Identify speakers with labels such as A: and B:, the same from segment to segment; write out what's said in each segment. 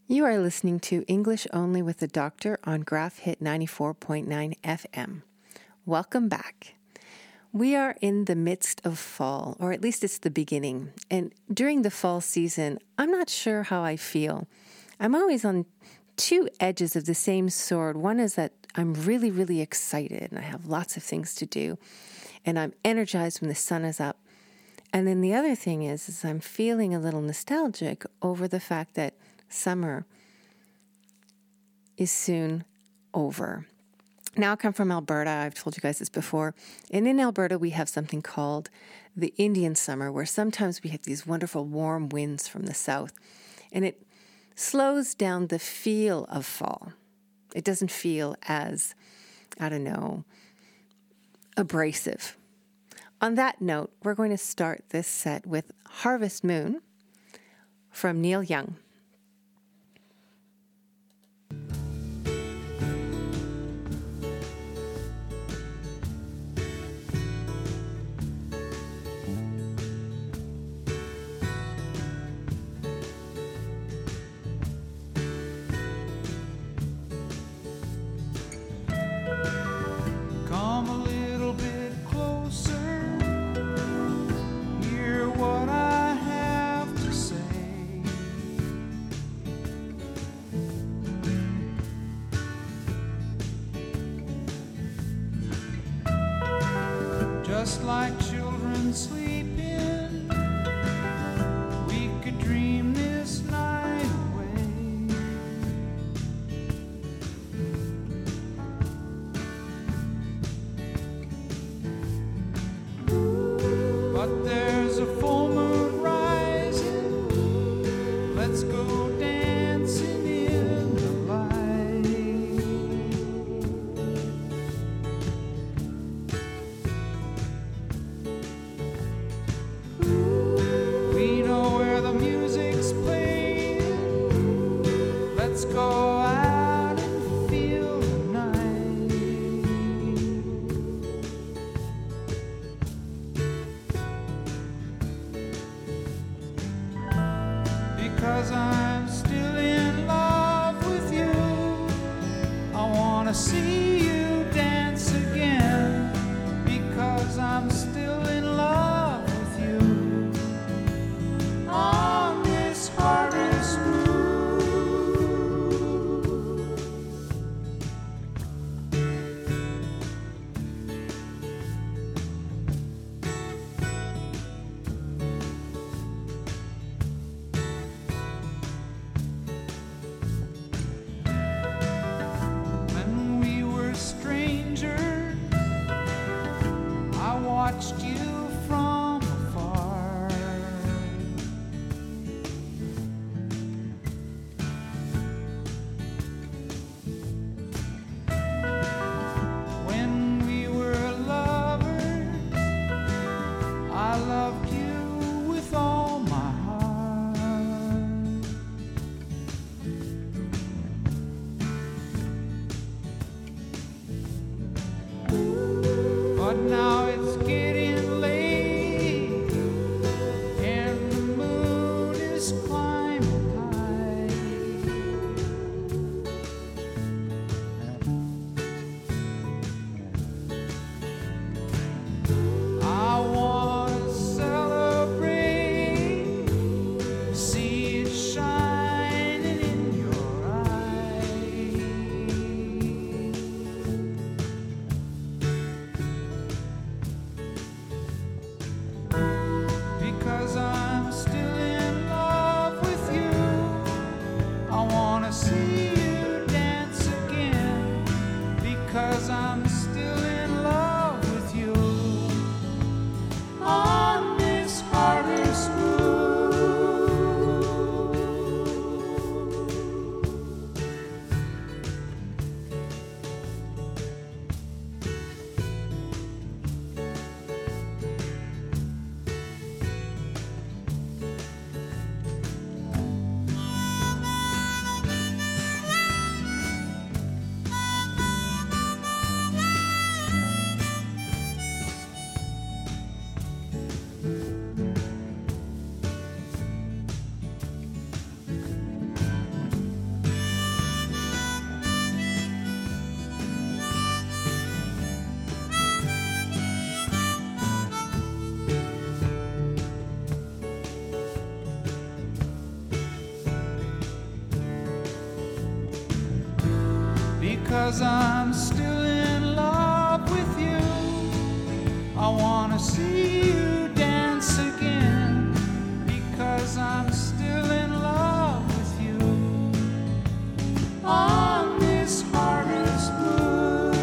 A: You are listening to English Only with the Doctor on Graph Hit 94.9 FM. Welcome back. We are in the midst of fall, or at least it's the beginning. And during the fall season, I'm not sure how I feel. I'm always on two edges of the same sword. One is that I'm really, really excited and I have lots of things to do. And I'm energized when the sun is up. And then the other thing is I'm feeling a little nostalgic over the fact that summer is soon over. Now I come from Alberta. I've told you guys this before. And in Alberta, we have something called the Indian summer, where sometimes we have these wonderful warm winds from the south. And it slows down the feel of fall. It doesn't feel as, abrasive. On that note, we're going to start this set with Harvest Moon from Neil Young.
B: Just like children sleeping, we could dream this night away. But there's a full moon rising. Let's go dancing in the light. Go out and feel the night, because I'm still in love with you. I wanna see you dance again, because I'm still in love with you. On this harvest moon, watched you from afar. When we were lovers, I loved you with all my heart. But now it's getting late, and the moon is climbing high. I want to celebrate, see it shining in your eyes. because I'm still in love with you. I wanna see you dance again because I'm still in love with you. On this harvest moon.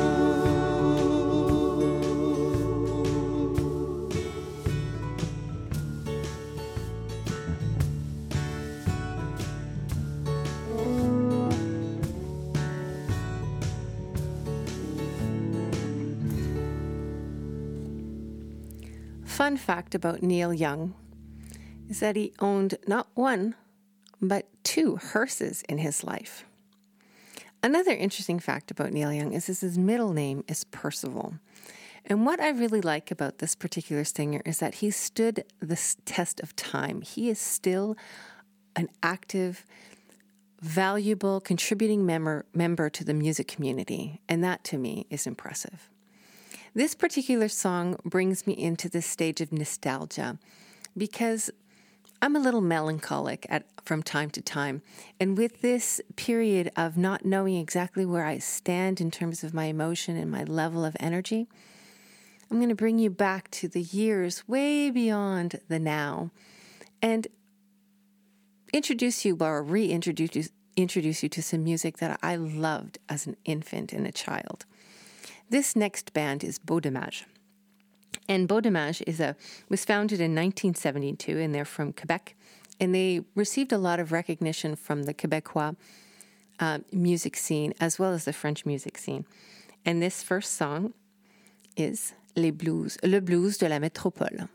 A: Fun fact about Neil Young is that he owned not one, but 2 hearses in his life. Another interesting fact about Neil Young is his middle name is Percival. And what I really like about this particular singer is that he stood the test of time. He is still an active, valuable, contributing member to the music community. And that, to me, is impressive. This particular song brings me into this stage of nostalgia because I'm a little melancholic from time to time. And with this period of not knowing exactly where I stand in terms of my emotion and my level of energy, I'm going to bring you back to the years way beyond the now and introduce you or reintroduce you to some music that I loved as an infant and a child. This next band is Beau Dommage. And Beau Dommage was founded in 1972, and they're from Quebec. And they received a lot of recognition from the Quebecois music scene as well as the French music scene. And this first song is Le Blues de la Métropole.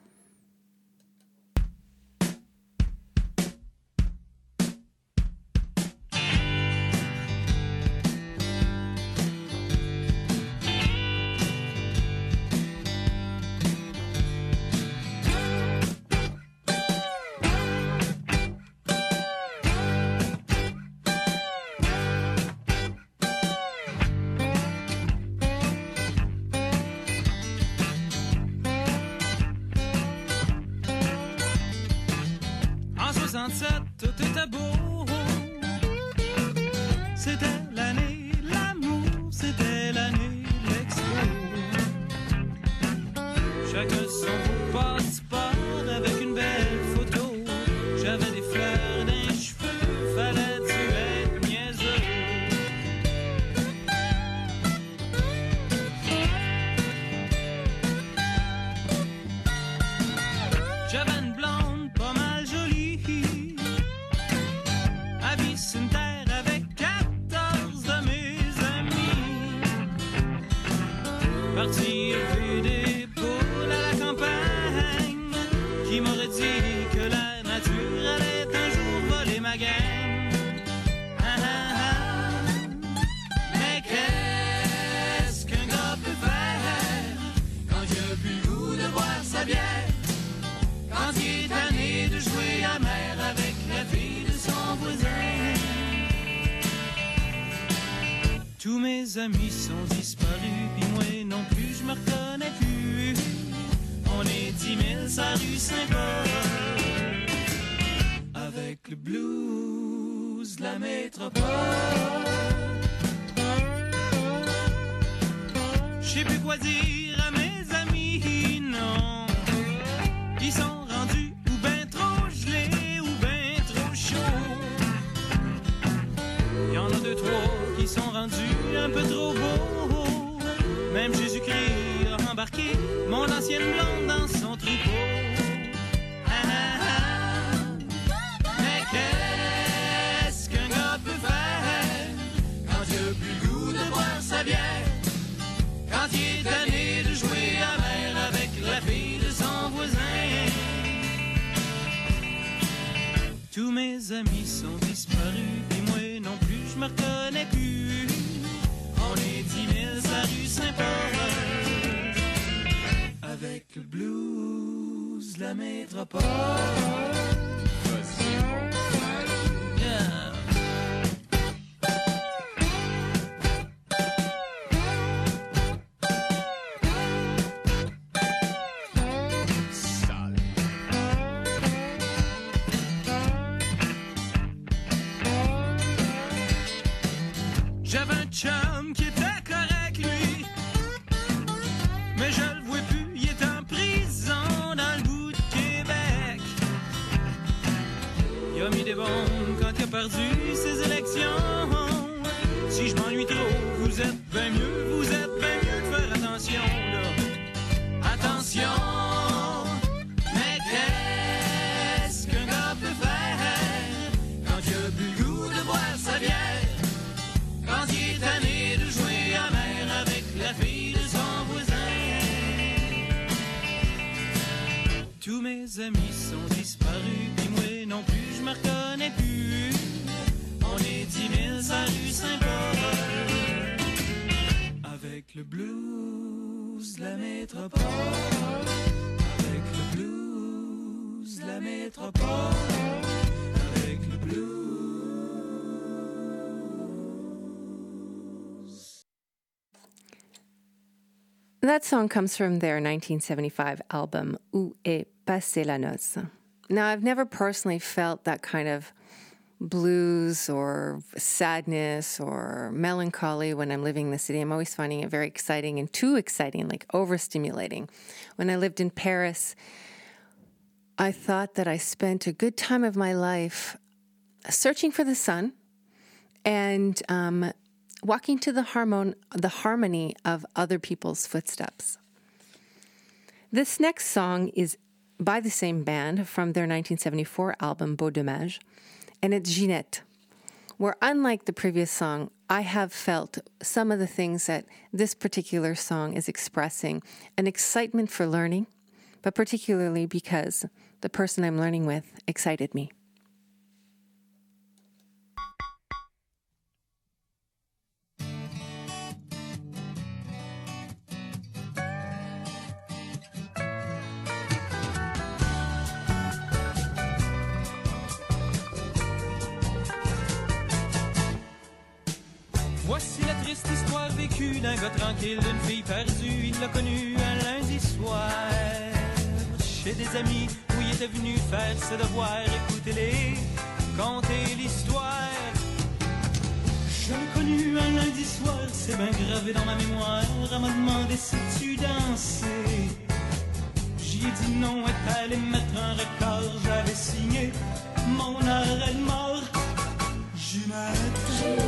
C: Tout était beau. C'était l'année de l'amour, c'était l'année de l'expo. Chacun son passeport avec une belle photo. J'avais des fleurs dans les cheveux, fallait-tu être niaiseux? J'avais une blonde pas mal jolie. Sur une terre avec 14 de mes amis. Parti élever des poules à la campagne. Qui m'aurait dit que la nature allait un jour voler ma gang? Ah, ah, ah. Mais qu'est-ce qu'un gars peut faire quand il a plus le goût de boire sa bière? Quand il est tanné de jouer à mer avec la fille de son voisin? Tous mes amis sont disparus, puis moi non plus, je me reconnais plus. On est 10 000 sur la rue Saint-Paul, avec le blues de la métropole. Je sais plus quoi dire à mes amis, non. Ils sont rendus ou ben trop gelés ou ben trop chauds. Y'en a 2, 3 qui sont rendus un peu trop beaux. Même Jésus-Christ a embarqué mon ancienne blonde dans son troupeau. Ah, ah, ah. Mais qu'est-ce qu'un gars peut faire quand il a plus le goût de boire sa bière? Quand il est tanné de jouer à mer avec la fille de son voisin? Tous mes amis sont disparus, puis moi non plus, je me reconnais plus. On est 10 000 sur la rue Saint-Paul, avec le blues de la métropole. Yeah. J'avais un chum qui était Il a mis des bombes quand il a perdu ses élections. Si je m'ennuie trop, vous êtes bien mieux de faire attention, là. Attention! Mais qu'est-ce qu'un gars peut faire quand il a plus le goût de boire sa bière? Quand il est tanné de jouer à mer avec la fille de son voisin? Tous mes amis sont disparus, puis moi non plus, je me reconnais plus. On est 10 000 à rue Saint-Paul, avec le blues de la métropole, avec le blues de la métropole, avec le blues.
A: That song comes from their 1975 album, Où est passée la noce? Now, I've never personally felt that kind of blues or sadness or melancholy when I'm living in the city. I'm always finding it very exciting and too exciting, like overstimulating. When I lived in Paris, I thought that I spent a good time of my life searching for the sun and walking to the harmony of other people's footsteps. This next song is by the same band from their 1974 album, Beau Dommage, and it's Ginette, where unlike the previous song, I have felt some of the things that this particular song is expressing, an excitement for learning, but particularly because the person I'm learning with excited me.
C: Voici la triste histoire vécue d'un gars tranquille, d'une fille perdue. Il l'a connue un lundi soir, chez des amis où il était venu faire ses devoirs. Écoutez-les, conter l'histoire. Je l'ai connue un lundi soir, c'est bien gravé dans ma mémoire. Elle m'a demandé si tu dansais. J'y ai dit non, elle est allée mettre un record. J'avais signé mon arrêt de mort. Ginette,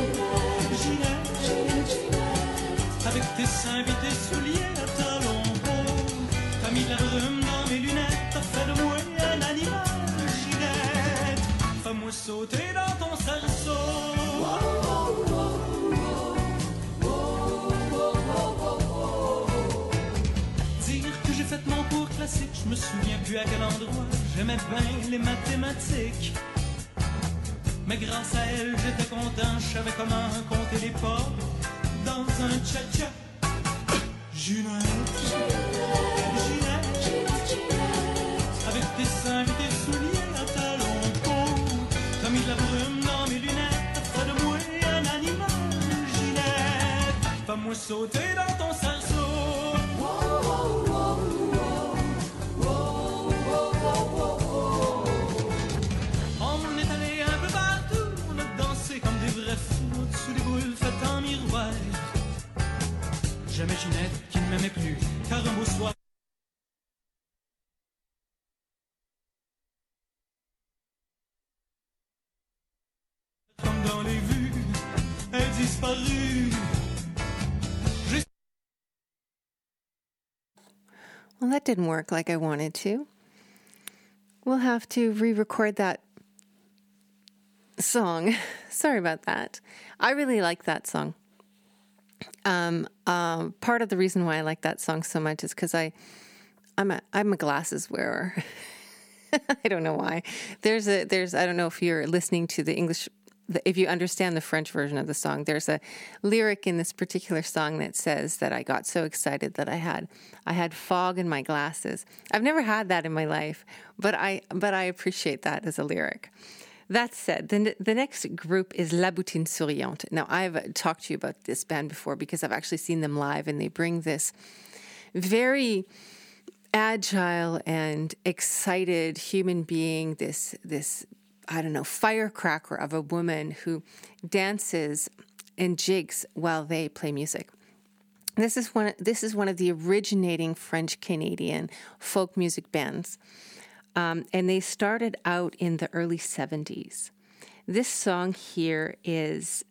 C: avec tes seins et tes souliers à talons hauts, t'as mis la brume dans mes lunettes, t'as fait de moi un animal. Ginette, fais-moi sauter dans ton cerceau. Dire que j'ai fait mon cours classique, je me souviens plus à quel endroit. J'aimais bien les mathématiques, mais grâce à elle, j'étais content, je savais comment compter les pas dans un cha-cha. Ginette, avec tes seins et tes souliers à talons hauts, t'as mis de la brume dans mes lunettes, t'as fait de moi un animal. Ginette, fais-moi sauter dans ton cerceau. Sous des boules faites en miroir. Jamais Ginette qui ne m'aimait plus, car un beau soir. Comme dans les vues, elle disparut.
A: Well, that didn't work like I wanted to. We'll have to re-record that song. Sorry about that. I really like that song. Part of the reason why I like that song so much is because I'm a glasses wearer. I don't know why. There's I don't know if you're listening to the English, if you understand the French version of the song. There's a lyric in this particular song that says that I got so excited that I had fog in my glasses. I've never had that in my life, but I appreciate that as a lyric. That said, the next group is La Boutine Souriante. Now, I've talked to you about this band before because I've actually seen them live, and they bring this very agile and excited human being, this I don't know, firecracker of a woman who dances and jigs while they play music. This is one of the originating French-Canadian folk music bands. and they started out in the early 70s. This song here is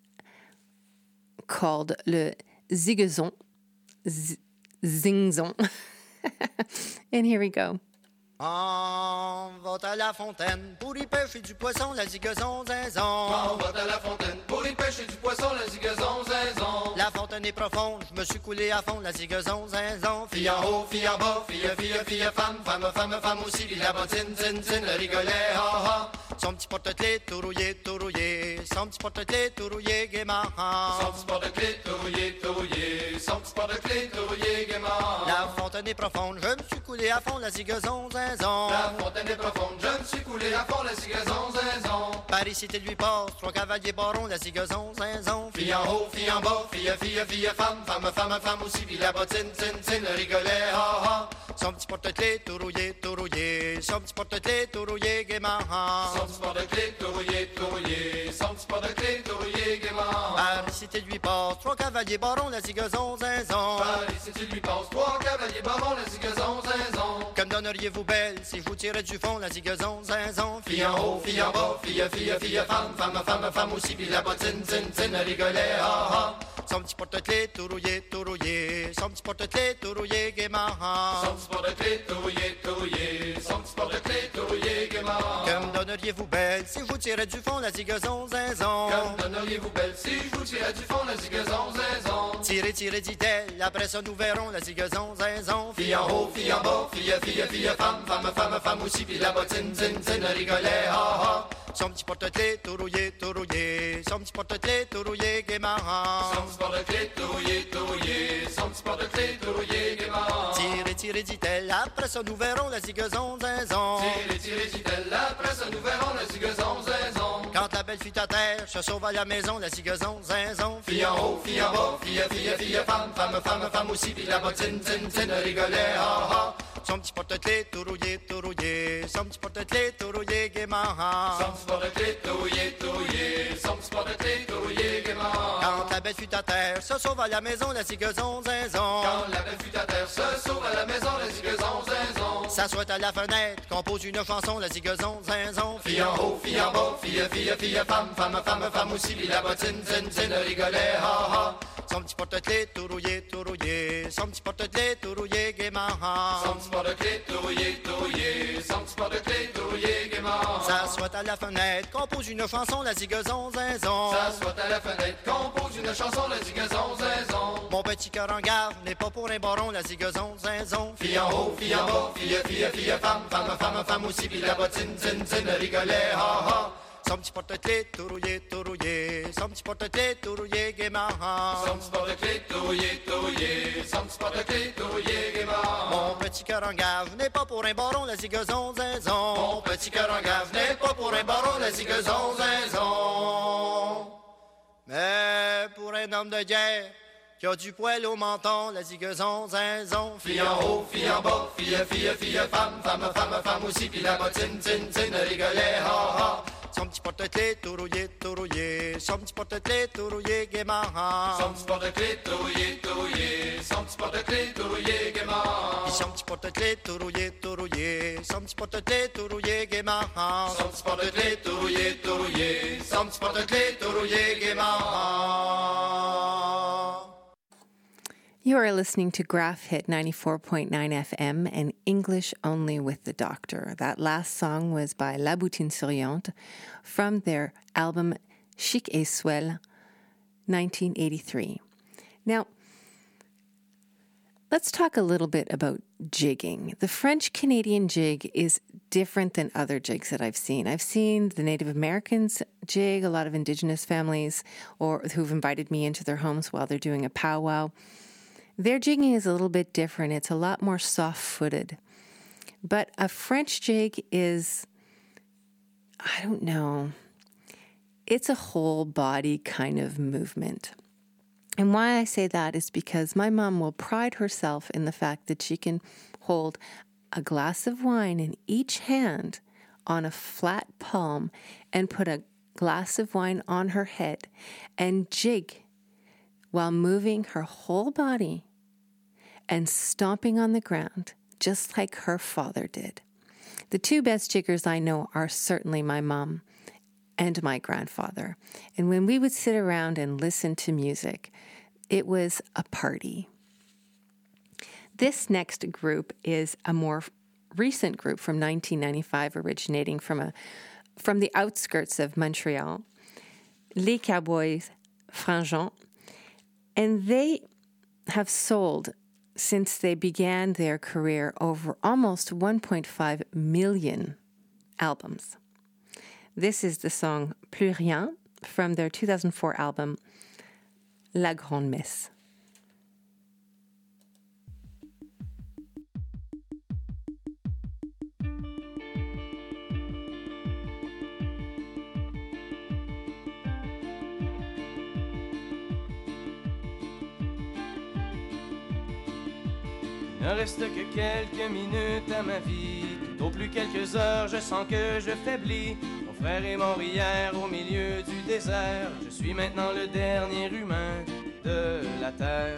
A: called Le Zigazon. Zingzon. And here we go.
D: On va à la fontaine pour y pêcher du poisson, la zigazon, zinzon.
E: On va à la fontaine pour y pêcher du poisson, la zigazon, zinzon.
D: La fontaine est profonde, je me suis coulé à fond, la zigazon, zinzon.
E: Fille en haut, fille en bas, fille, femme, femme aussi, puis la bottine, zin, le rigolet, ha ha.
D: Son petit porte-clés tout rouillé, son petit porte-clés tout rouillé, gaiement.
E: Son petit porte-clés tout rouillé, son petit porte-clés tout rouillé, gaiement.
D: La fontaine est profonde, je me suis coulé à fond, la zigazon, zinzon.
E: La fontaine est profonde, je me suis coulé à fond, la zigazon, zinzon.
D: Par ici, t'es lui passe, 3 cavaliers barons, la zigazon, zinzon.
E: Fille en haut, fille en bas, fille, femme, femme aussi, puis la bottine, zin, le rigolet, ha ha.
D: Son petit porte-clés tout rouillé, son petit porte-clés tout rouillé, gaiement.
E: Son petit porte-clés tout rouillé, son petit porte-clés tout rouillé, gaiement.
D: Par ici, t'es lui passe, 3 cavaliers barons, la zigazon, zinzon.
E: Par ici, tu lui passes 3 cavaliers barons, la zigazon, zinzon.
D: Comme donneriez-vous belle si je vous tirais du fond, la zigazon, zinzon.
E: Fille en haut, fille en bas, fille, femme aussi, puis la bottine, zin, le rigolet, ha ha.
D: Son petit porte-clés tout rouillé, son petit porte-clés tout rouillé, gaiement.
E: Son petit porte-clés tout rouillé, son petit porte-clés tout rouillé, gaiement.
D: Comme donneriez-vous belle si je vous tirais du fond, la zigazon, zinzon.
E: Comme donneriez-vous belle si je vous tirais du fond, la zigazon, zinzon.
D: Tirez, dit-elle, après ça nous verrons, la zigazon, zinzon.
E: Fille en haut, fille en bas, fille, femme aussi, puis la bottine, zin, le rigolet, ha ha.
D: Son petit porte-clés tout rouillé, son petit porte-clés tout rouillé, gaiement.
E: Son petit porte-clés tout rouillé, son petit porte-clés tout rouillé, gaiement.
D: Tirez, dit-elle, après ça nous verrons, la zigazon, zinzon.
E: Tirez, dit-elle, après ça nous verrons, la zigazon, zinzon.
D: Quand la belle fut à terre, se sauve à la maison, la zigazon, zinzon.
E: Fille en haut, fille en bas, fille, femme aussi, puis la bottine, zin, le rigolet, ha ha.
D: Son petit porte-clés tout rouillé, son petit porte-clés tout rouillé, gaiement.
E: Son petit porte-clés tout rouillé, son petit porte-clés tout rouillé, gaiement.
D: Quand la belle fut à terre, se sauve à la maison, la zigazon, zinzon.
E: Quand la belle fut à terre, se sauve à la maison, la zigazon, zinzon.
D: S'assoit à la fenêtre, compose une chanson, la zigazon, zinzon.
E: Fille en haut, fille en bas, fille, femme aussi, puis la bottine, zin, le rigolet, ha ha.
D: Son petit porte-clés tout rouillé, son petit porte-clés tout rouillé, gaiement.
E: Son petit porte-clés tout rouillé, son petit porte-clés tout rouillé, gaiement.
D: S'assoit à la fenêtre, compose une chanson, la zigazon, zinzon.
E: S'assoit à la fenêtre, compose une chanson, la zigazon, zinzon.
D: Mon petit cœur en garde n'est pas pour un baron, la zigazon, zinzon.
E: Fille en haut, fille en bas, fille, femme aussi, puis la bottine, zin, le rigolet, ha ha.
D: Son petit porte-clés tout rouillé, son petit porte-clés tout rouillé, gaiement.
E: Son petit porte-clés tout rouillé, son petit porte-clés tout rouillé, gaiement.
D: Mon petit cœur en gave n'est pas pour un baron, la zigazon, zinzon.
E: Mon petit cœur en gave n'est pas pour un baron, la zigazon, zinzon.
D: Mais pour un homme de guerre qui a du poil au menton, la zigazon, zinzon.
E: Fille en haut, fille en bas, fille, femme aussi, puis la bottine, zin, le rigolet, ha ha.
D: Son petit porte-clés tout rouillé, son petit porte-clés tout rouillé, gaiement.
E: Son petit porte-clés tout rouillé, son petit porte-clés tout rouillé, gaiement.
D: Puis son petit porte-clés tout rouillé, son petit porte-clés tout rouillé, gaiement.
E: Son petit porte-clés tout rouillé, son petit porte-clés tout rouillé, gaiement.
A: You are listening to Graph Hit 94.9 FM and English Only with the Doctor. That last song was by La Boutine Souriante from their album Chic et Swell, 1983. Now, let's talk a little bit about jigging. The French-Canadian jig is different than other jigs that I've seen. I've seen the Native Americans jig, a lot of Indigenous families or who've invited me into their homes while they're doing a powwow. Their jigging is a little bit different. It's a lot more soft-footed. But a French jig is, I don't know, it's a whole body kind of movement. And why I say that is because my mom will pride herself in the fact that she can hold a glass of wine in each hand on a flat palm and put a glass of wine on her head and jig while moving her whole body and stomping on the ground, just like her father did. The two best jiggers I know are certainly my mom and my grandfather. And when we would sit around and listen to music, it was a party. This next group is a more recent group from 1995, originating from the outskirts of Montreal, Les Cowboys Fringants, and they have sold, since they began their career, over almost 1.5 million albums. This is the song Plus Rien from their 2004 album La Grande Messe.
F: Il ne reste que quelques minutes à ma vie. Tout au plus quelques heures, je sens que je faiblis. Mon frère est mort hier au milieu du désert. Je suis maintenant le dernier humain de la terre.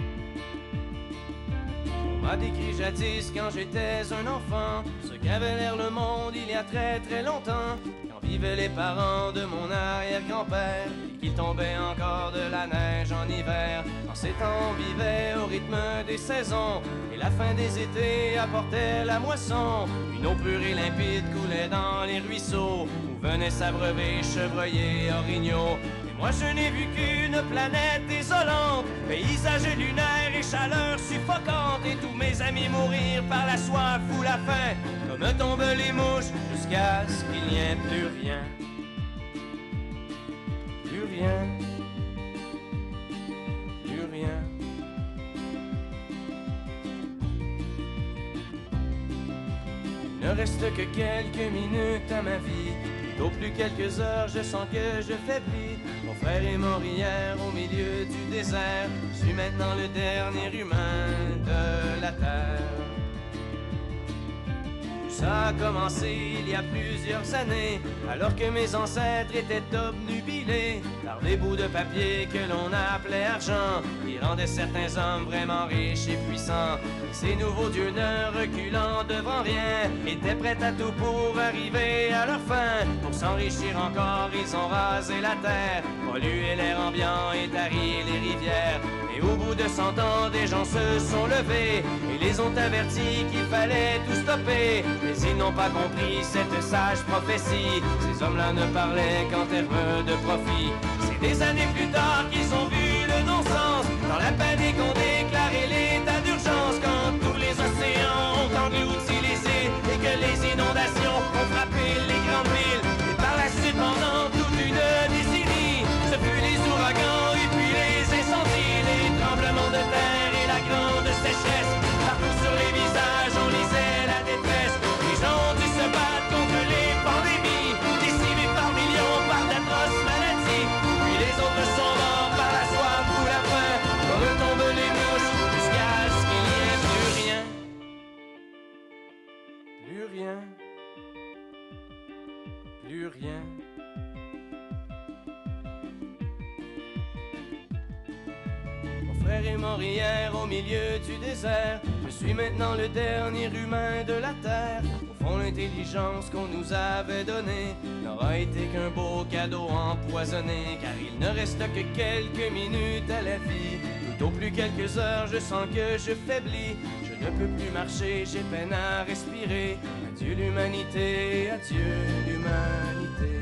F: On m'a décrit jadis quand j'étais un enfant ce qu'avait l'air le monde il y a très très longtemps, quand vivaient les parents de mon arrière-grand-père et qu'il tombait encore de la neige en hiver. En ces temps on vivait au rythme des saisons et la fin des étés apportait la moisson. Une eau pure et limpide coulait dans les ruisseaux où venaient s'abreuver chevreuils et orignaux. Moi je n'ai vu qu'une planète désolante, paysage lunaire et chaleur suffocante, et tous mes amis mourir par la soif ou la faim, comme tombent les mouches, jusqu'à ce qu'il n'y ait plus rien. Plus rien. Plus rien. Il ne reste que quelques minutes à ma vie. Au plus quelques heures, je sens que je faiblis. Mon frère est mort hier au milieu du désert. Je suis maintenant le dernier humain de la terre. Ça a commencé il y a plusieurs années, alors que mes ancêtres étaient obnubilés par des bouts de papier que l'on appelait argent, qui rendaient certains hommes vraiment riches et puissants. Ces nouveaux dieux, ne reculant devant rien, étaient prêts à tout pour arriver à leur fin. Pour s'enrichir encore, ils ont rasé la terre, pollué l'air ambiant et tari les rivières. Et au bout de 100 ans, des gens se sont levés et les ont avertis qu'il fallait tout stopper. Mais ils n'ont pas compris cette sage prophétie. Ces hommes-là ne parlaient qu'en termes de profit. C'est des années plus tard qu'ils ont vu le non-sens, dans la panique on déclaré l'état d'urgence, quand tous les océans ont englouti les îles et que les inondations ont frappé les grandes villes. Et par la suite, pendant toute une décennie, ce fut les ouragans et puis les incendies, les tremblements de terre et la grande sécheresse. Partout sur les visages on lisait la détresse. Les gens ont dû se battre contre les pandémies, décimés par millions par d'atroces maladies. Puis les autres sont morts par la soif ou la faim, comme tombent les mouches, jusqu'à ce qu'il n'y ait plus rien. Plus rien. Plus rien. Mon frère est mort hier au milieu du désert. Je suis maintenant le dernier humain de la terre. Au fond, l'intelligence qu'on nous avait donnée n'aura été qu'un beau cadeau empoisonné, car il ne reste que quelques minutes à la vie. Tout au plus quelques heures, je sens que je faiblis. Je ne peux plus marcher, j'ai peine à respirer. Adieu l'humanité, adieu l'humanité.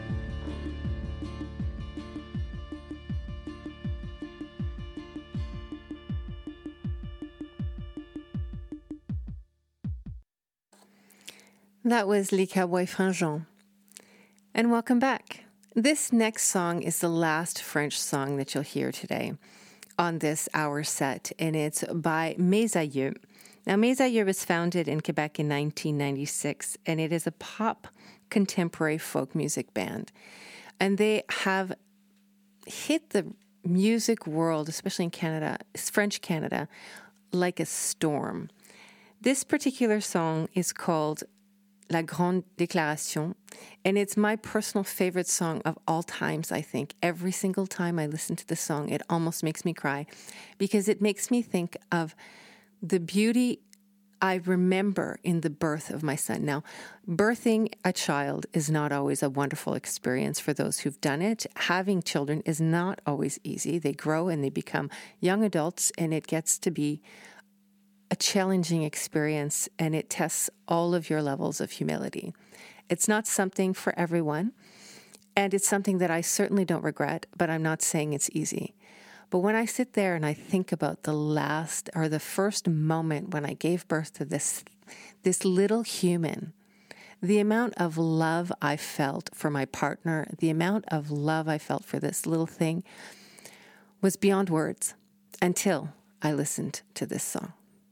A: That was Les Cowboys Fringants. And welcome back. This next song is the last French song that you'll hear today on this hour set, and it's by Mes Aïeux. Now, Mes Aïeux was founded in Quebec in 1996, and it is a pop contemporary folk music band. And they have hit the music world, especially in Canada, French Canada, like a storm. This particular song is called La Grande Déclaration, and it's my personal favorite song of all times, I think. Every single time I listen to the song, it almost makes me cry, because it makes me think of the beauty I remember in the birth of my son. Now, birthing a child is not always a wonderful experience for those who've done it. Having children is not always easy. They grow and they become young adults, and it gets to be a challenging experience, and it tests all of your levels of humility. It's not something for everyone, and it's something that I certainly don't regret, but I'm not saying it's easy. But when I sit there and I think about the first moment when I gave birth to this little human, the amount of love I felt for my partner, the amount of love I felt for this little thing was beyond words until I listened to this song.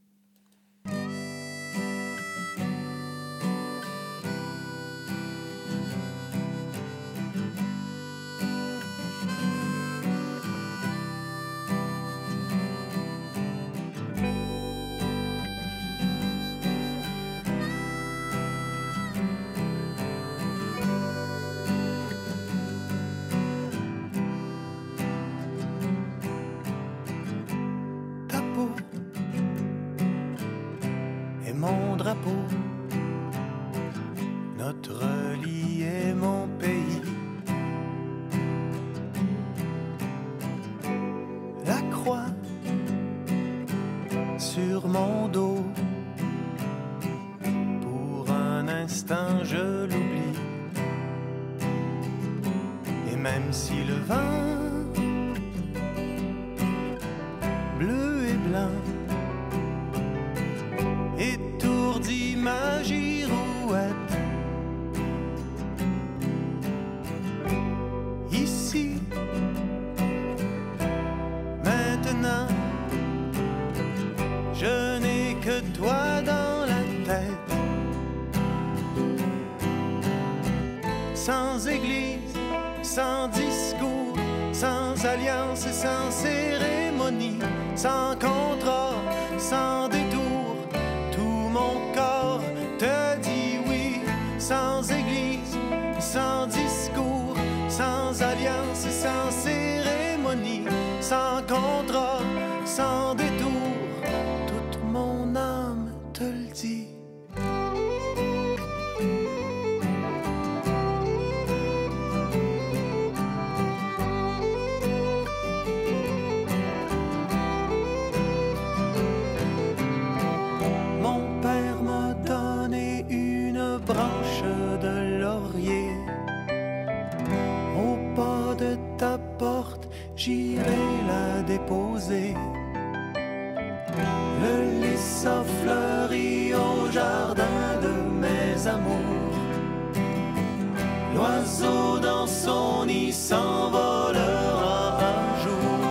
G: Mon drapeau, notre lit est mon pays. La croix sur mon dos, pour un instant je l'oublie. Et même si le vent bleu et blanc étourdit ma girouette, ici, maintenant, je n'ai que toi dans la tête. Sans église, sans discours, sans alliance et sans cérémonie, sans contrat, sans détour, mon corps te dit oui. Sans église, sans discours, sans alliance et sans cérémonie, sans contrat, sans détour, toute mon âme te le dit. Branche de laurier, au pas de ta porte, j'irai la déposer. Le lys a fleuri au jardin de mes amours. L'oiseau dans son nid s'envolera un jour.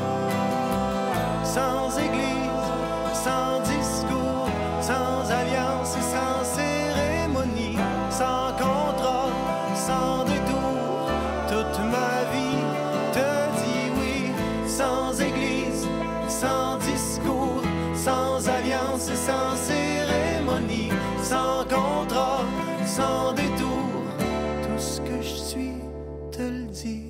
G: Sans église, sans discours, sans alliance et sans cérémonie, sans contrat, sans détour, toute ma vie te dit oui. Sans église, sans discours, sans alliance et sans cérémonie, sans contrat, sans détour, tout ce que je suis te le dit.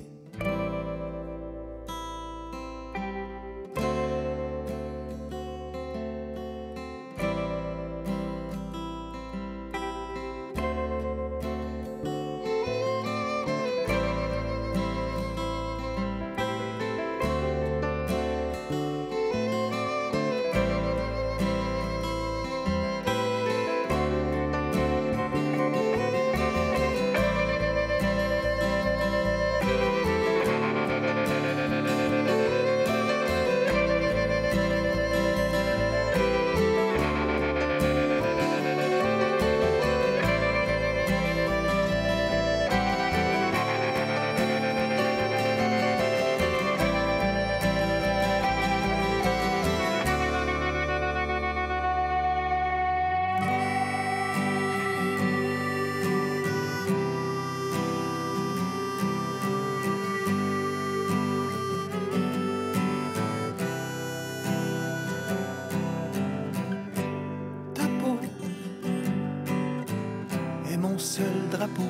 G: Seul drapeau,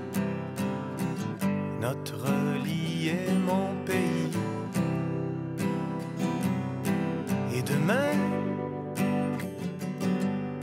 G: notre lit est mon pays. Et demain,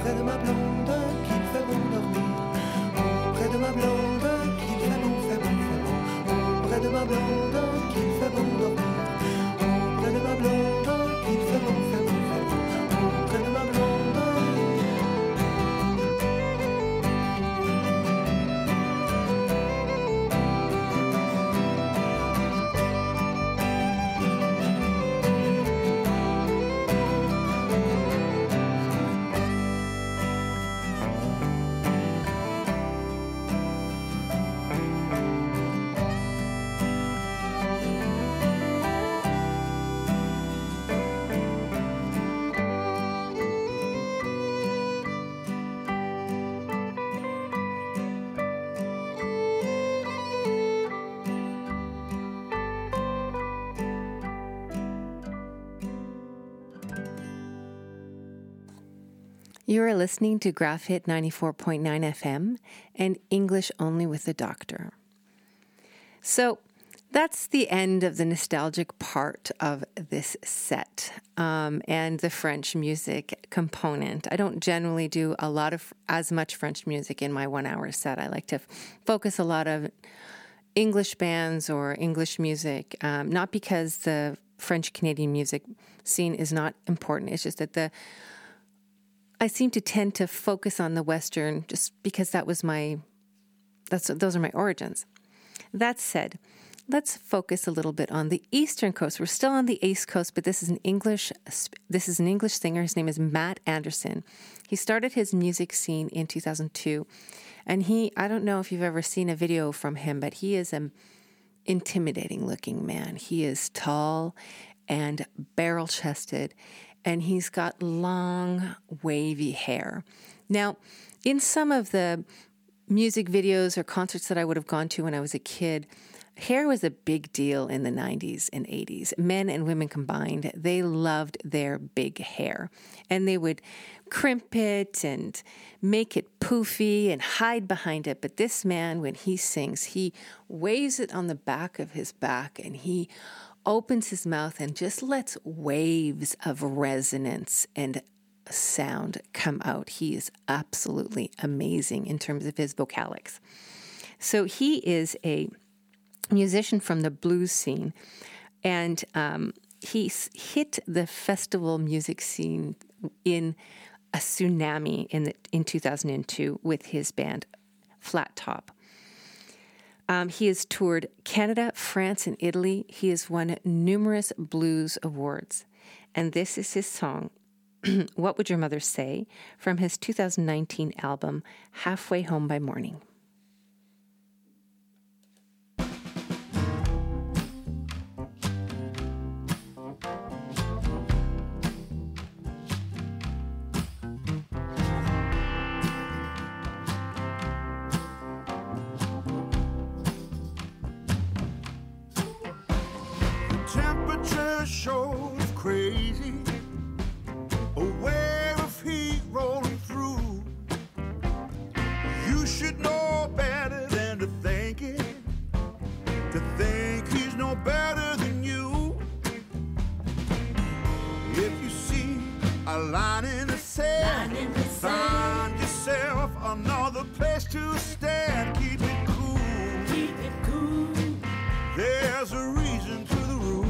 G: auprès de ma blonde qu'il fait bon dormir, auprès de ma blonde qu'il fait bon, fait bon, fait bon, auprès de ma blonde qu'il fait bon dormir, auprès de ma blonde qu'il fait bon, fait bon, fait bon, auprès de ma blonde.
A: You are listening to Graph Hit 94.9 FM and English Only with the Doctor. So that's the end of the nostalgic part of this set and the French music component. I don't generally do as much French music in my 1 hour set. I like to focus a lot of English bands or English music, not because the French Canadian music scene is not important. It's just that I seem to tend to focus on the Western just because those are my origins. That said, let's focus a little bit on the Eastern Coast. We're still on the East Coast, but this is an English singer. His name is Matt Anderson. He started his music scene in 2002, and I don't know if you've ever seen a video from him, but he is an intimidating looking man. He is tall and barrel-chested, and he's got long, wavy hair. Now, in some of the music videos or concerts that I would have gone to when I was a kid, hair was a big deal in the 90s and 80s. Men and women combined, they loved their big hair. And they would crimp it and make it poofy and hide behind it. But this man, when he sings, he waves it on the back of his back and he opens his mouth and just lets waves of resonance and sound come out. He is absolutely amazing in terms of his vocalics. So he is a musician from the blues scene, and he hit the festival music scene in a tsunami in 2002 with his band Flat Top. He has toured Canada, France, and Italy. He has won numerous blues awards. And this is his song, What Would Your Mother Say?, from his 2019 album, Halfway Home by Morning.
H: Shows crazy, a wave of heat rolling through. You should know better than to think it, to think he's no better than you. If you see a line in the sand, find yourself another place to stand. Keep it cool, keep it cool. There's a reason to the rule.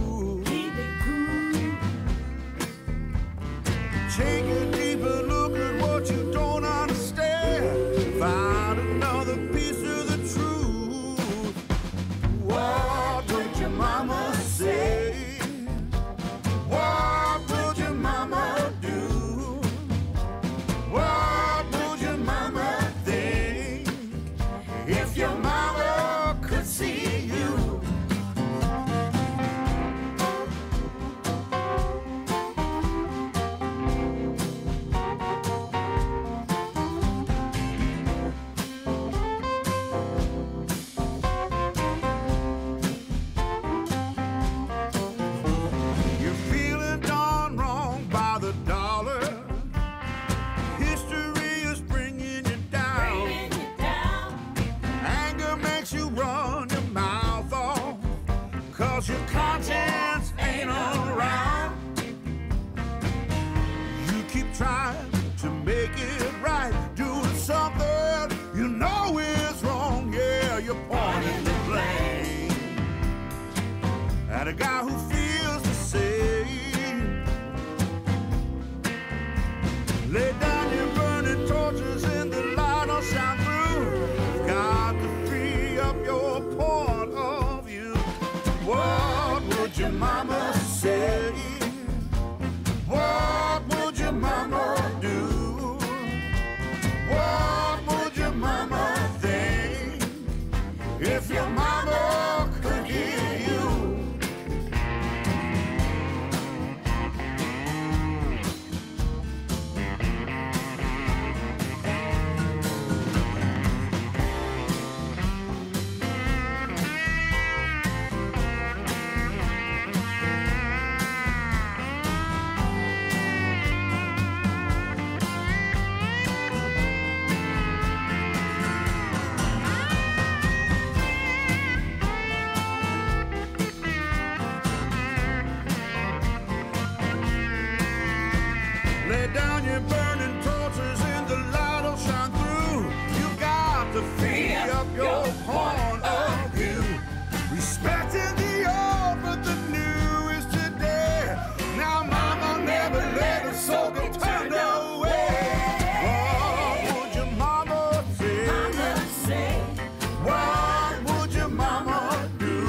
H: Take a deeper look at what you don't understand. Find another piece of the truth. What would your mama say? What would your mama do? What would your mama think? and a guy who feels the same. Lay down your burning torches in the light will shine through. You've got to free up your part of you. What would your mama say? What would your mama do? What would your mama think if your mama could hear you? Lay down your burning torches and the light will shine through. You got to free up your point of view. Respecting the old, but the new is today. Now mama never let her soul get turned away. What would your mama say? What would your mama do?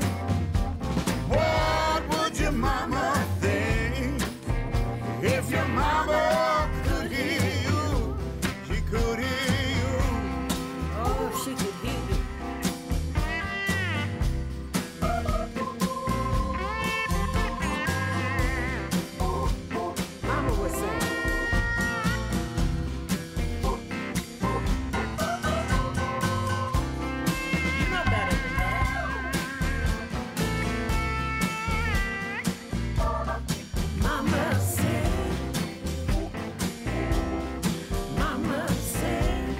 H: What would your mama think if your mama could hear you? She could hear you.
I: Oh, she could hear you. Mama was saying. You know better than that. Mama said. Mama said.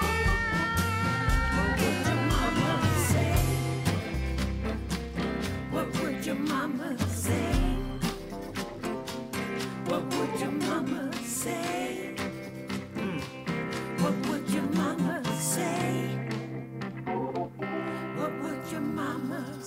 I: What would your mama say? What would your mama say? What would your mama say? What would your mama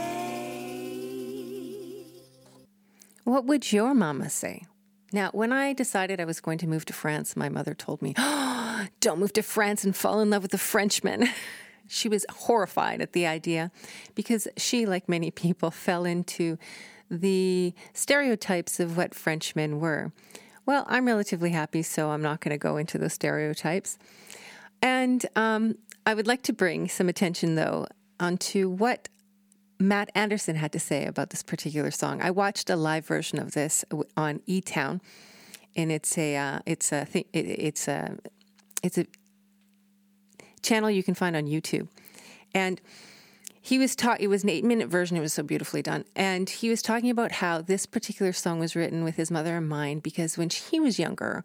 I: say?
A: What would your mama say? Now, when I decided I was going to move to France, my mother told me, oh, don't move to France and fall in love with a Frenchman. She was horrified at the idea because she, like many people, fell into the stereotypes of what Frenchmen were. Well, I'm relatively happy, so I'm not going to go into those stereotypes. And I would like to bring some attention, though, onto what Matt Anderson had to say about this particular song. I watched a live version of this on eTown, and it's a channel you can find on YouTube. And he was it was an 8-minute version. It was so beautifully done. And he was talking about how this particular song was written with his mother in mind because when he was younger,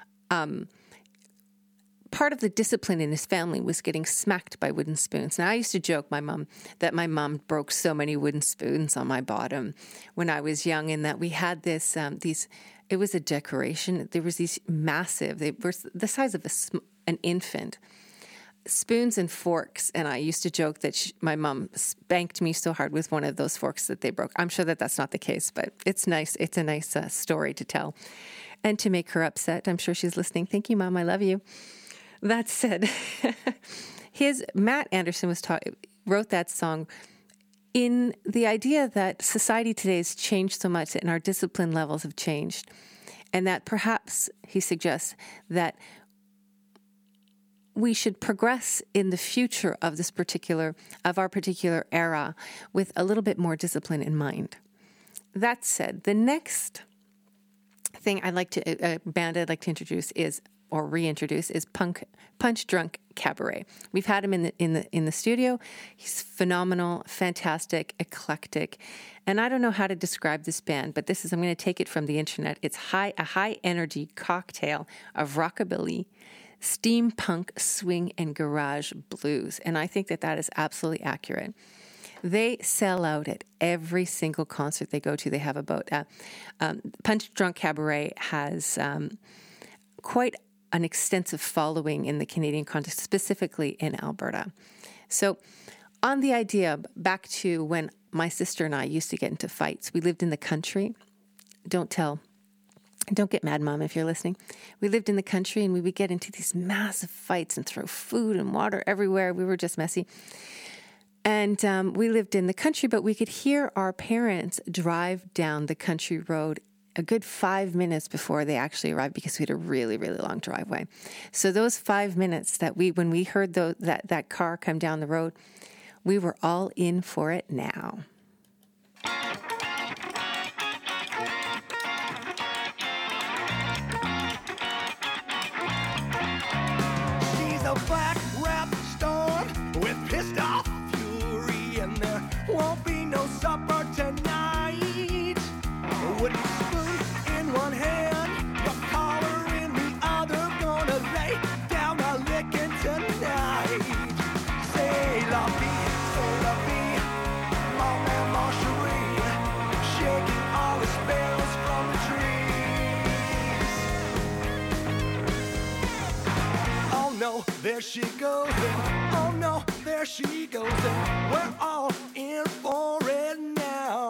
A: part of the discipline in his family was getting smacked by wooden spoons. Now, I used to joke my mom broke so many wooden spoons on my bottom when I was young, and that we had this, it was a decoration. There was these massive, they were the size of an infant, spoons and forks. And I used to joke that my mom spanked me so hard with one of those forks that they broke. I'm sure that that's not the case, but it's nice. It's a nice story to tell and to make her upset. I'm sure she's listening. Thank you, Mom. I love you. That said, Matt Anderson wrote that song in the idea that society today has changed so much and our discipline levels have changed. And that perhaps he suggests that we should progress in the future of our particular era with a little bit more discipline in mind. That said, the next thing band I'd like to introduce reintroduce is Punch Drunk Cabaret. We've had him in the studio. He's phenomenal, fantastic, eclectic, and I don't know how to describe this band, but I'm going to take it from the internet. It's a high energy cocktail of rockabilly, steampunk, swing, and garage blues, and I think that is absolutely accurate. They sell out at every single concert they go to. They have about Punch Drunk Cabaret has quite an extensive following in the Canadian context, specifically in Alberta. So on the idea, back to when my sister and I used to get into fights. We lived in the country. Don't get mad, Mom, if you're listening. We lived in the country and we would get into these massive fights and throw food and water everywhere. We were just messy. And we lived in the country, but we could hear our parents drive down the country road a good 5 minutes before they actually arrived because we had a really, really long driveway. So those 5 minutes when we heard that car come down the road, we were all in for it now.
G: She's a black rap storm with pissed off fury, and there won't be no supper tonight. A wooden spoon in one hand, a collar in the other, gonna lay down a licking tonight. C'est la vie, mon man, mon chéri, shaking all the spells from the trees. Oh no, there she goes, and oh no, there she goes, and we're all in for it now.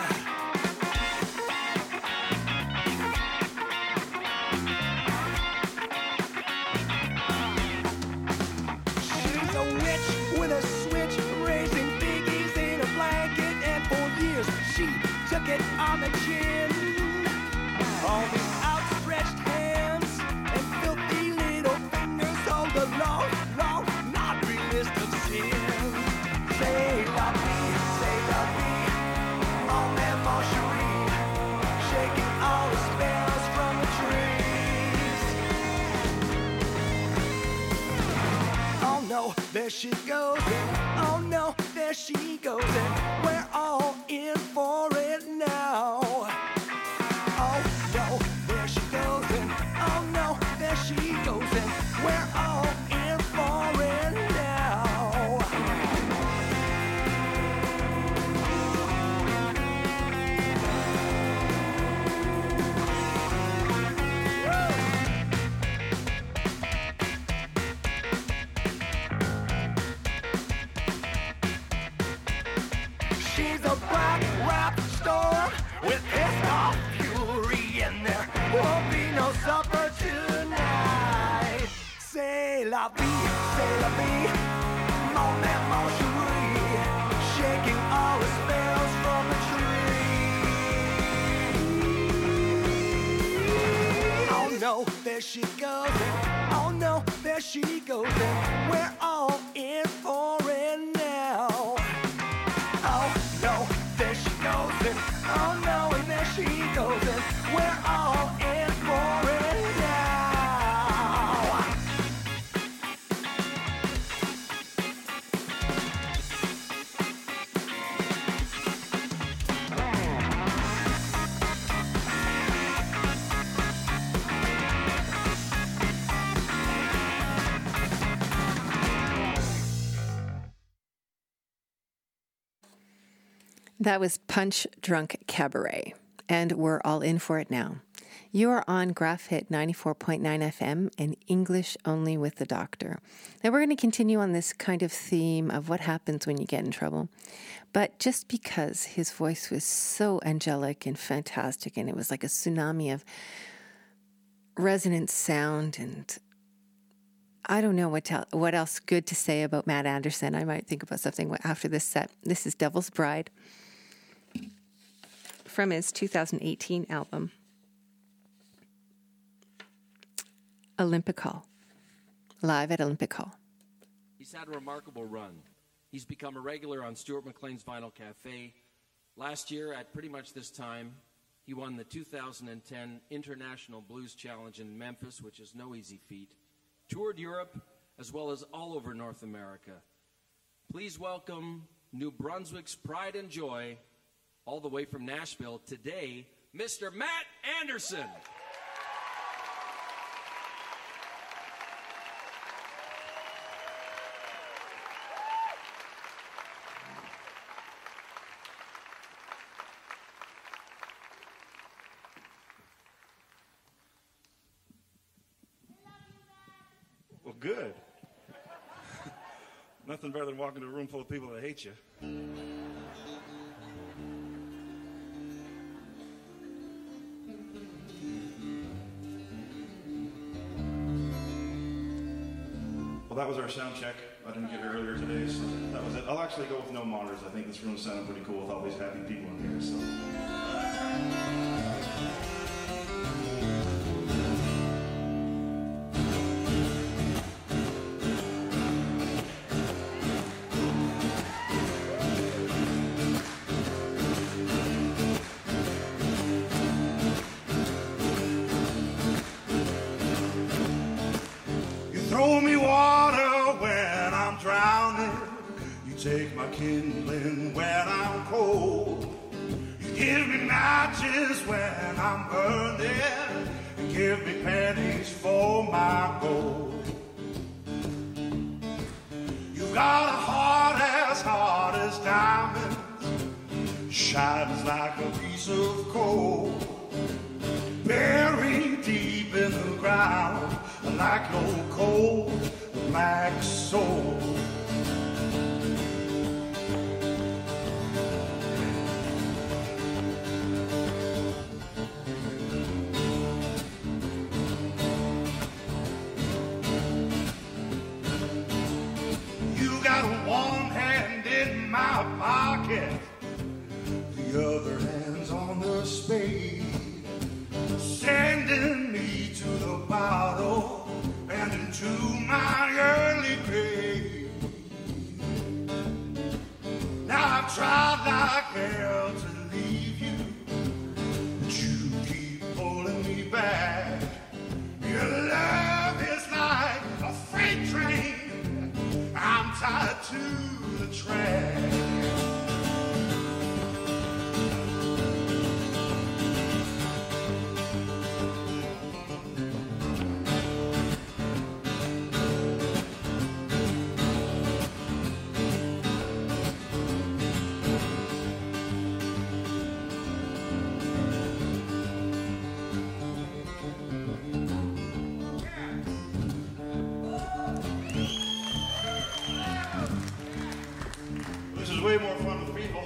G: She's a witch with a switch, raising piggies in a blanket, and for years she took it on the chin. All these outstretched hands and filthy little fingers hold the long, laundry list of sin. C'est la vie, mon man, mon chéri, shaking all the spells from the trees. Oh no, there she goes, and oh no, there she goes, and we're all in for it now. Oh no, there she goes, and oh no, there she goes, and we're all in for it now. She's a black rap storm with pissed off fury, and there won't be no supper tonight. C'est la vie, mon man, mon chéri, shaking all the spells from the tree. Oh no, there she goes, and oh no, there she goes, and we're all in for it now. Oh no, there she goes, and oh no, and there she goes, and we're all in for it now.
A: That was Punch Drunk Cabaret, and we're all in for it now. You are on Graph Hit 94.9 FM and English Only with the Doctor. Now we're going to continue on this kind of theme of what happens when you get in trouble. But just because his voice was so angelic and fantastic, and it was like a tsunami of resonant sound, and I don't know what else good to say about Matt Anderson. I might think about something after this set. This is Devil's Bride from his 2018 album, Olympic Hall, live at Olympic Hall.
J: He's had a remarkable run. He's become a regular on Stuart McLean's Vinyl Cafe. Last year, at pretty much this time, he won the 2010 International Blues Challenge in Memphis, which is no easy feat. Toured Europe, as well as all over North America. Please welcome New Brunswick's pride and joy, all the way from Nashville, today, Mr. Matt Anderson.
K: Well, good. Nothing better than walking to a room full of people that hate you. Well, that was our sound check. I didn't get it earlier today, so that was it. I'll actually go with no monitors. I think this room sounded pretty cool with all these happy people in here, so.
H: Throw me water when I'm drowning. You take my kindling when I'm cold. You give me matches when I'm burning. You give me pennies for my gold. You've got a heart as diamonds. Shines like a piece of coal. Buried deep in the ground. Like no cold black soul. You got one hand in my pocket, the other hand's on the spade, sending me to the bottle and into my early grave. Now I've tried like hell to leave you, but you keep pulling me back. Your love is like a freight train, I'm tied to the track. Way more fun with people.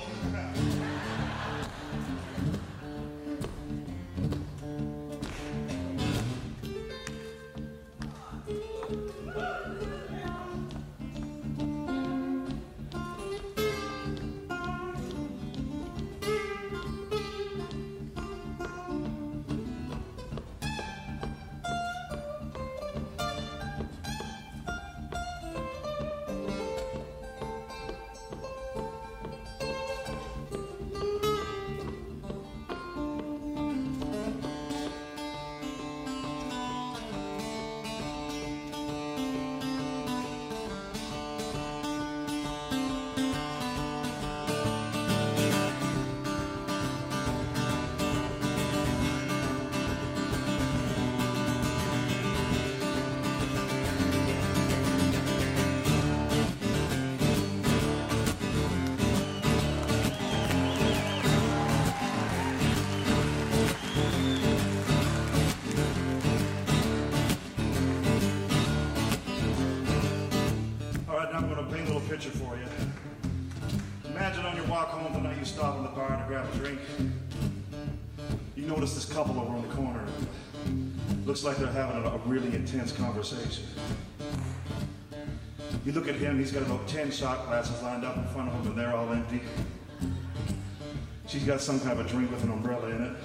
H: Picture for you. Imagine on your walk home tonight you stop in the bar to grab a drink. You notice this couple over in the corner. Looks like they're having a really intense conversation. You look at him, he's got about 10 shot glasses lined up in front of him and they're all empty. She's got some kind of a drink with an umbrella in it.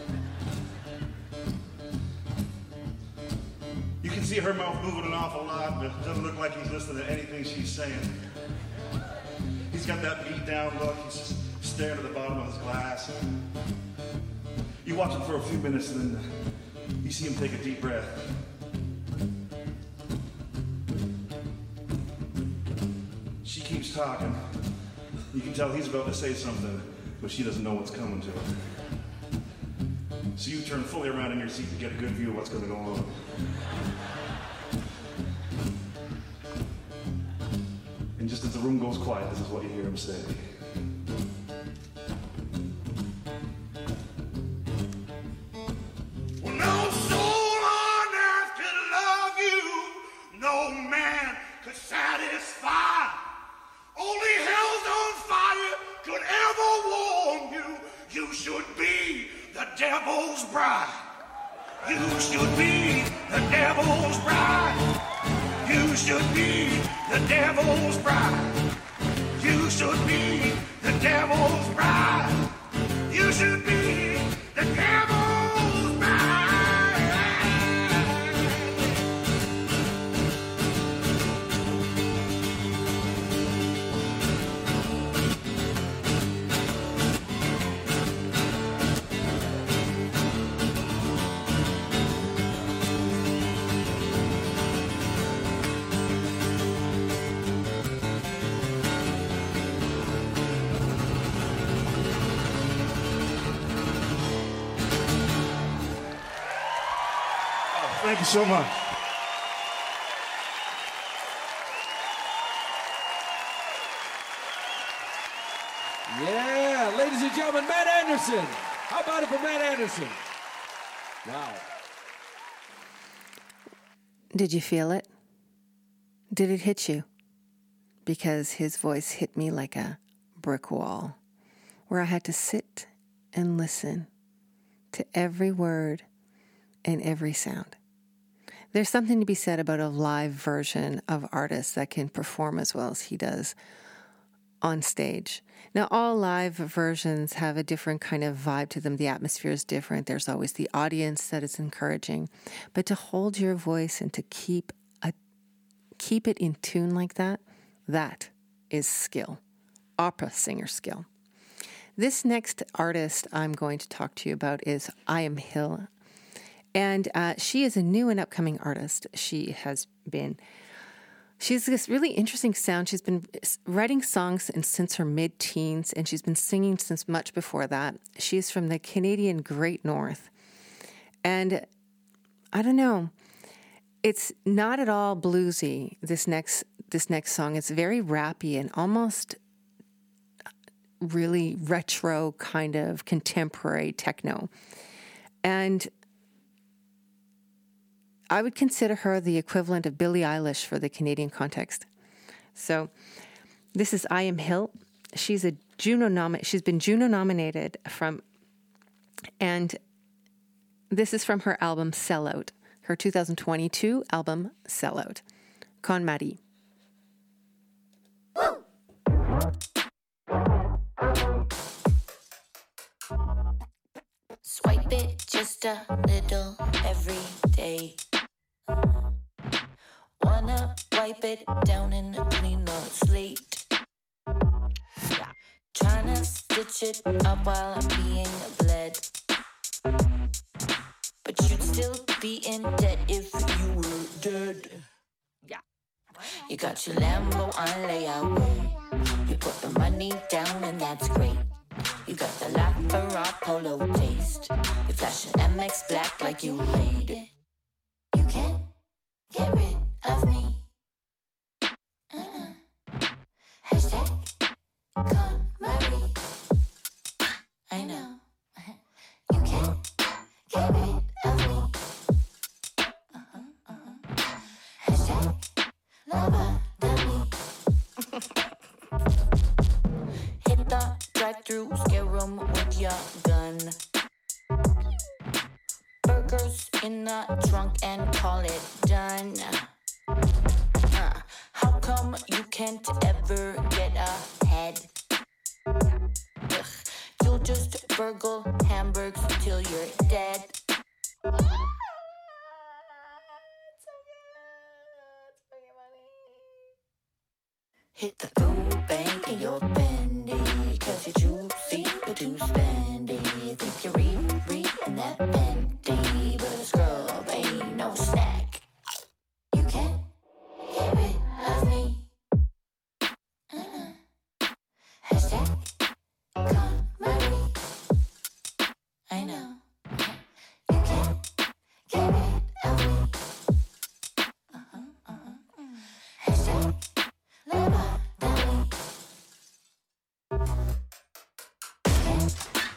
H: You can see her mouth moving an awful lot, but it doesn't look like he's listening to anything she's saying. He's got that beat down look, he's just staring at the bottom of his glass. You watch him for a few minutes and then you see him take a deep breath. She keeps talking. You can tell he's about to say something, but she doesn't know what's coming to her. So you turn fully around in your seat to get a good view of what's going to go on. And just as the room goes quiet, this is what you hear him say. Well, no soul on earth could love you. No man could satisfy. Only hell's on fire could ever warm you. You should be the devil's bride. You should be the devil's bride. You You should be the devil's bride. You should be the devil's bride. You should be the devil's bride.
K: Thank you so much.
L: Yeah, ladies and gentlemen, Matt Anderson. How about it for Matt Anderson? Wow.
A: Did you feel it? Did it hit you? Because his voice hit me like a brick wall, where I had to sit and listen to every word and every sound. There's something to be said about a live version of artists that can perform as well as he does on stage. Now, all live versions have a different kind of vibe to them. The atmosphere is different. There's always the audience that is encouraging. But to hold your voice and to keep it in tune like that, that is skill, opera singer skill. This next artist I'm going to talk to you about is I Am Hill. And she is a new and upcoming artist. She has this really interesting sound. She's been writing songs since her mid-teens, and she's been singing since much before that. She's from the Canadian Great North. And I don't know, it's not at all bluesy, this next song. It's very rappy and almost really retro kind of contemporary techno. And I would consider her the equivalent of Billie Eilish for the Canadian context. So this is I Am Hill. She's been Juno nominated and this is from her album Sellout, her 2022 album Sellout. Con Marie.
M: Swipe it just a little every day. Wanna wipe it down and clean the slate. Tryna stitch it up while I'm being bled. But you'd still be in debt if you were dead. Yeah. You got your Lambo on layout. You put the money down and that's great. You got the LaFerrari Polo taste. You flash an MX black like you made it. You can't get rid of me. Hashtag Con Marie. I know. You can't get rid of me. Hashtag Lobotomy. Hit the drive-thru, scare 'em with your gun. Burgers in the trunk and call it done. How come you can't ever get ahead? Ugh, you'll just burgle hamburgers till you're dead. Hit the food bank in your bendy, 'cause you're juicy but too spendy. Think you're reading that bendy, but a scrub ain't no snack. You can't get rid of me. Hashtag Con Marie. I know. You can't get rid of me. Hashtag Lobotomy.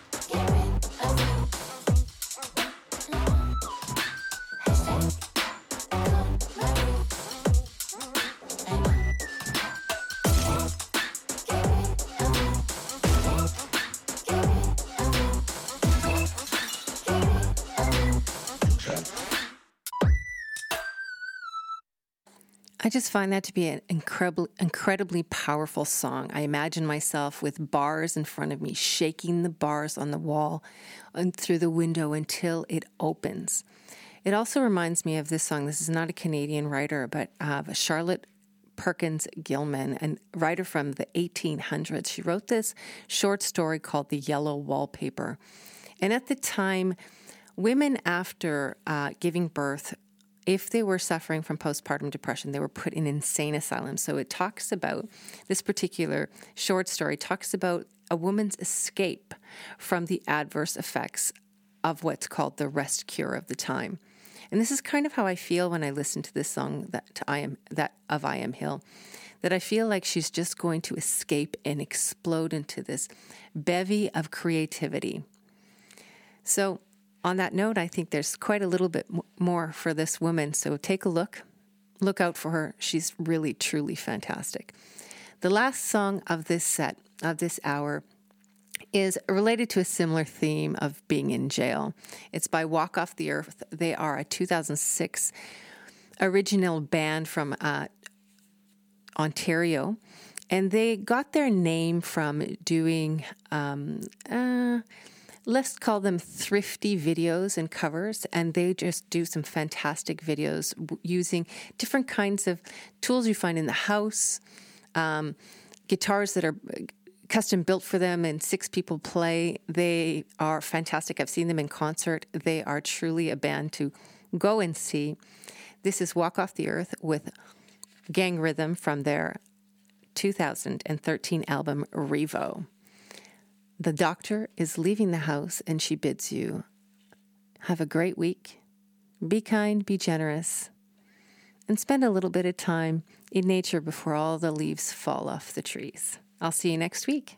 A: I just find that to be an incredibly powerful song. I imagine myself with bars in front of me, shaking the bars on the wall and through the window until it opens. It also reminds me of this song. This is not a Canadian writer, but Charlotte Perkins Gilman, a writer from the 1800s. She wrote this short story called The Yellow Wallpaper. And at the time, women after giving birth, if they were suffering from postpartum depression, they were put in insane asylums. So it talks about, this particular short story talks about a woman's escape from the adverse effects of what's called the rest cure of the time. And this is kind of how I feel when I listen to this song I Am Hill, that I feel like she's just going to escape and explode into this bevy of creativity. So on that note, I think there's quite a little bit more for this woman. So take a look out for her. She's really, truly fantastic. The last song of this set, of this hour, is related to a similar theme of being in jail. It's by Walk Off the Earth. They are a 2006 original band from Ontario, and they got their name from doing, let's call them thrifty videos and covers, and they just do some fantastic videos using different kinds of tools you find in the house, guitars that are custom built for them and 6 people play. They are fantastic. I've seen them in concert. They are truly a band to go and see. This is Walk Off the Earth with Gang Rhythm from their 2013 album Revo. The doctor is leaving the house and she bids you have a great week, be kind, be generous, and spend a little bit of time in nature before all the leaves fall off the trees. I'll see you next week.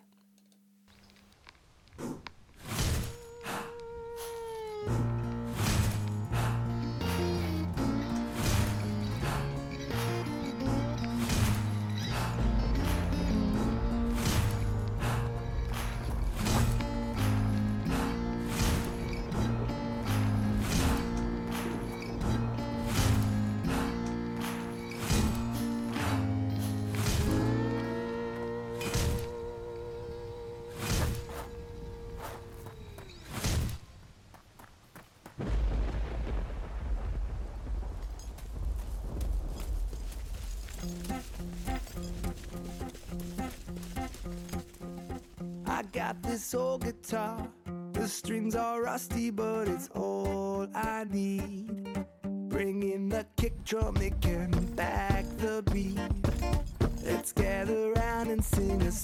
G: I got this old guitar, the strings are rusty, but it's all I need. Bring in the kick drum, it can back the beat. Let's gather round and sing a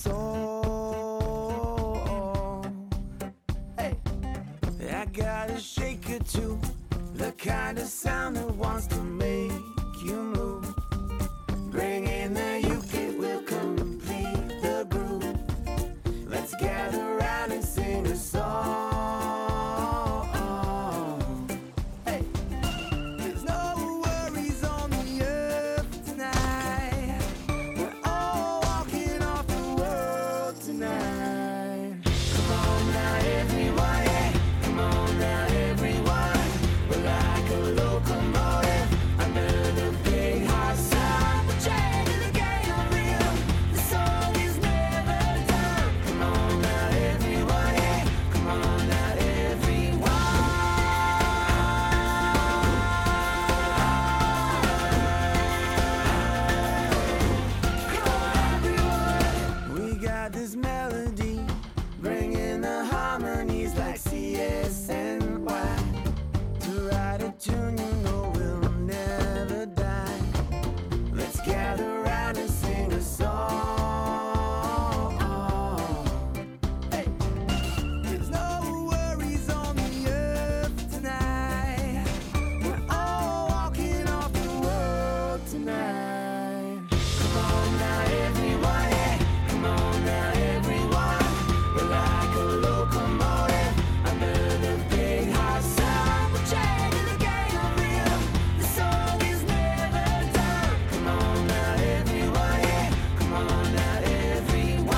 G: song. Hey, I got a shaker too, the kind of sound that wants to make you move. Bring in the uke, it will complete the groove. Let's gather round and sing a song. Hey, there's no worries on the earth tonight. We're all walking off the world tonight. Come on now, everyone, yeah. Come on now, everyone. We're like a locomotive under the big hot sun. We're changing the game of rhythm. The song is never done. Come on now, everyone, yeah. Come on now, everyone. We got this melody, bringing the harmonies like CS and Y. To write a tune you know will never die. Let's gather round and sing a song. Hey, there's no worries on the earth tonight. We're all walking off the world tonight. Come on now, everyone, yeah. Come on now, everyone. We're like a locomotive under the big hot sun. We're changing the game of rhythm. The song is never done. Come on now, everyone, yeah. Come on now, everyone.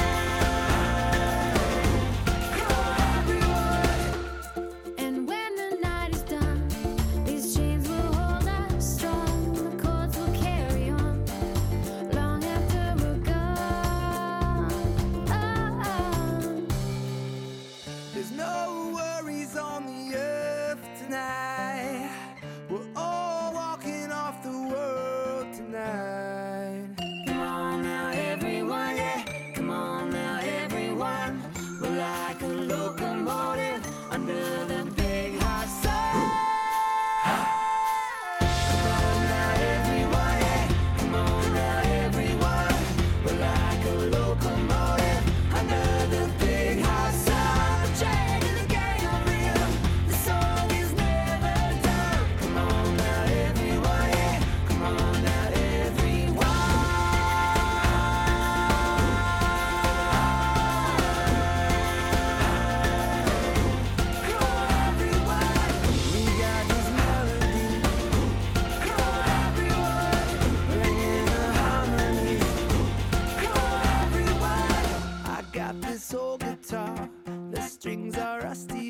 I: And when the
G: the earth tonight. We're all walking off the world tonight.
I: Come on now, everyone, yeah. Come on now, everyone. We're like a locomotive under the big hot sun. Come on now, everyone, yeah. Come on now, everyone. We're like a locomotive under the big hot sun. The train is a gang of rhythm. The song is never done. Come on now, everyone, yeah. Come on now, everyone. We got this melody. Bringing the harmony. I got this old guitar. The strings are rusty